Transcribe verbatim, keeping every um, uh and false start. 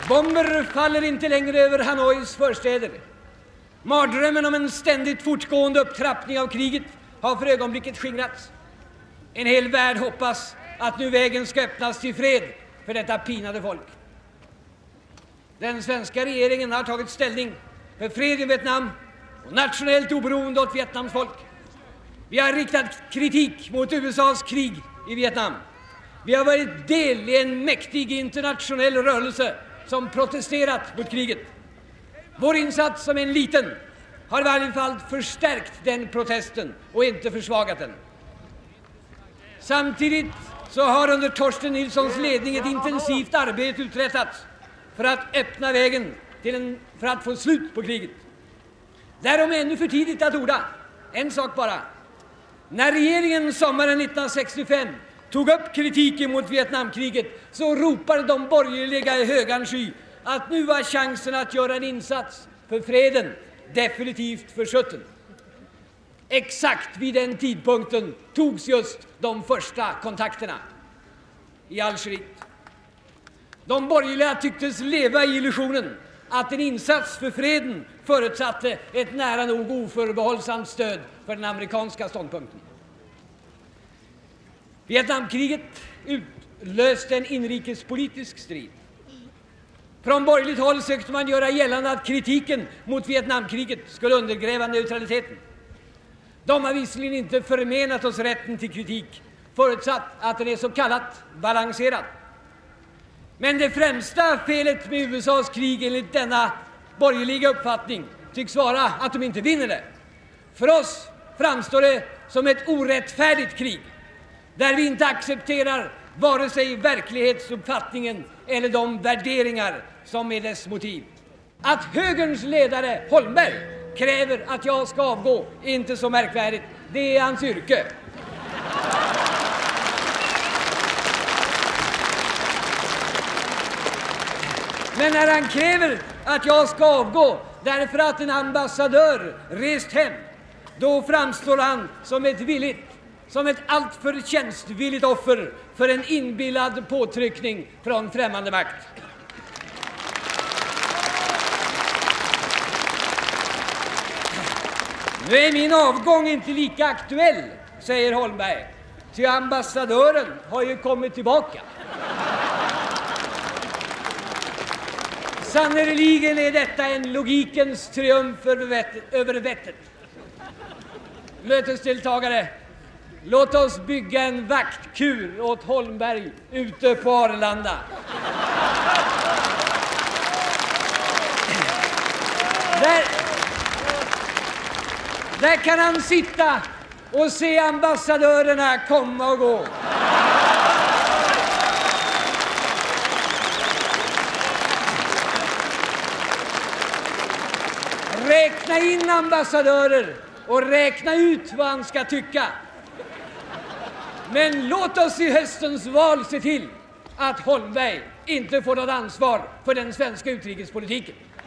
Bomber faller inte längre över Hanois förstäder. Mardrömmen om en ständigt fortgående upptrappning av kriget har för ögonblicket skingrats. En hel värld hoppas att nu vägen ska öppnas till fred för detta pinade folk. Den svenska regeringen har tagit ställning för fred i Vietnam och nationellt oberoende åt Vietnams folk. Vi har riktat kritik mot U S A:s krig i Vietnam. Vi har varit del i en mäktig internationell rörelse som protesterat mot kriget. Vår insats som en liten har i varje fall förstärkt den protesten och inte försvagat den. Samtidigt så har under Torsten Nilssons ledning ett intensivt arbete uträttats för att öppna vägen till en, för att få slut på kriget. Därom är ännu för tidigt att orda. En sak bara. När regeringen sommaren nittonhundrasextiofem tog upp kritiken mot Vietnamkriget så ropade de borgerliga i högan sky att nu var chansen att göra en insats för freden definitivt försutten. Exakt vid den tidpunkten togs just de första kontakterna i Algeriet. De borgerliga tycktes leva i illusionen att en insats för freden förutsatte ett nära nog oförbehållsamt stöd för den amerikanska ståndpunkten. Vietnamkriget utlöste en inrikespolitisk strid. Från borgerligt håll sökte man göra gällande att kritiken mot Vietnamkriget skulle undergräva neutraliteten. De har visserligen inte förmenat oss rätten till kritik, förutsatt att den är så kallat balanserad. Men det främsta felet med U S A:s krig enligt denna borgerliga uppfattning tycks vara att de inte vinner det. För oss framstår det som ett orättfärdigt krig, där vi inte accepterar vare sig verklighetsuppfattningen eller de värderingar som är dess motiv. Att högerns ledare Holmberg kräver att jag ska avgå är inte så märkvärdigt. Det är hans yrke. Men när han kräver att jag ska avgå därför att en ambassadör rest hem, då framstår han som ett villigt, som ett alltför tjänstvilligt offer för en inbillad påtryckning från främmande makt. Nu är min avgång inte lika aktuell, säger Holmberg, ty ambassadören har ju kommit tillbaka. Sannerligen är detta en logikens triumf över vettet. Över vettet. Mötesdeltagare, låt oss bygga en vaktkur åt Holmberg ute på Arlanda. Där, där kan han sitta och se ambassadörerna komma och gå. Räkna in ambassadörer och räkna ut vad han ska tycka. Men låt oss i höstens val se till att Holmberg inte får något ansvar för den svenska utrikespolitiken.